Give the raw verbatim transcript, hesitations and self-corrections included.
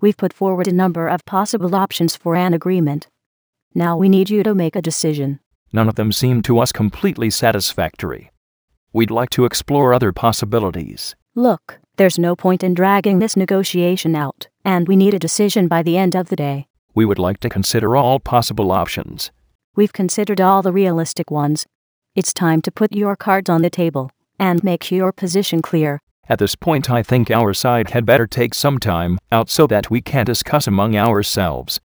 We've put forward a number of possible options for an agreement. Now we need you to make a decision. None of them seem to us completely satisfactory. We'd like to explore other possibilities. Look, there's no point in dragging this negotiation out, and we need a decision by the end of the day. We would like to consider all possible options. We've considered all the realistic ones. It's time to put your cards on the table and make your position clear. At this point, I think our side had better take some time out so that we can discuss among ourselves.